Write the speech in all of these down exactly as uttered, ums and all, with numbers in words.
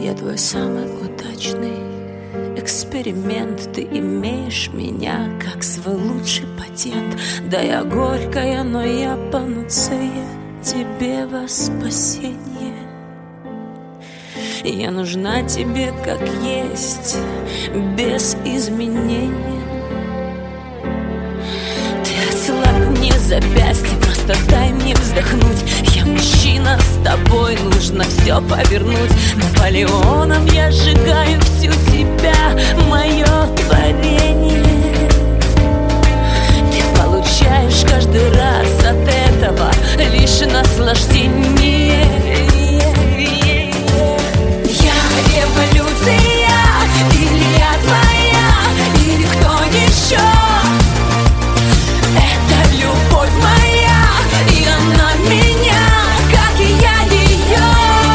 Я твой самый удачный эксперимент. Ты имеешь меня как свой лучший патент. Да, я горькая, но я панацея тебе во спасение. Я нужна тебе как есть, без изменения. Ослабни запястье, просто дай мне вздохнуть. Я мужчина, с тобой нужно все повернуть. Наполеоном я сжигаю всю тебя, мое творение. Ты получаешь каждый раз от этого лишь наслаждение. Я революция, или я твоя, или кто еще? Любовь моя, и она меня, как и я ее.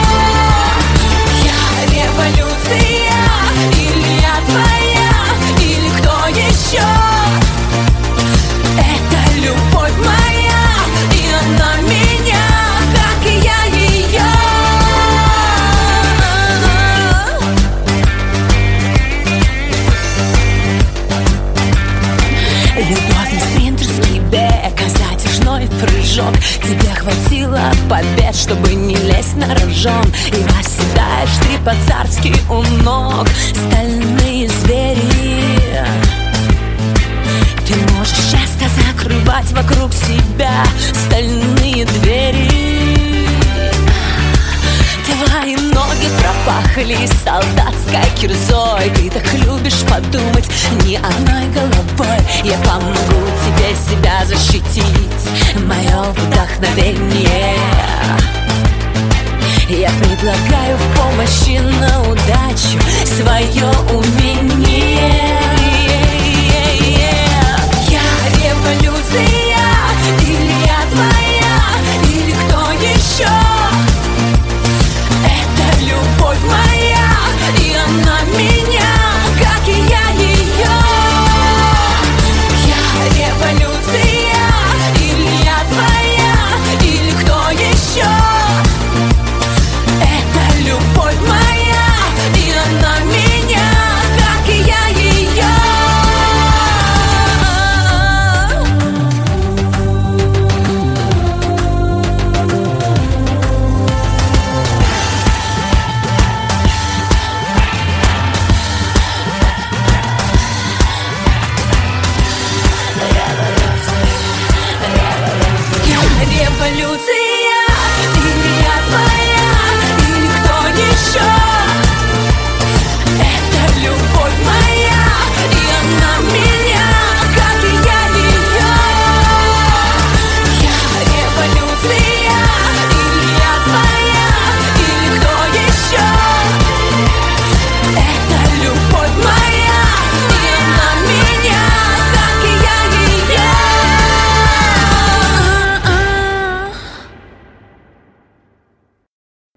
Я революция, или я твоя, или кто еще? Это любовь моя, и она меня, как и я ее. Любовь не спринтерский бег, а затяжной прыжок. Тебе хватило побед, чтобы не лезть на рожон. И восседаешь ты по-царски у ног. Стальные звери. Ты можешь часто закрывать вокруг себя стальные двери. Твои ноги пропахли солдатской кирзой. Ты так любишь подумать не одной головой. Я помогу тебе себя защитить, мое вдохновение. Я предлагаю в помощи на удачу свое умение. Я революция, или я твоя, или кто еще? Это любовь моя, и она меня, как и я ее. Я революция, или я твоя, или кто еще? Это любовь моя, и она меня, как и я ее. Революция.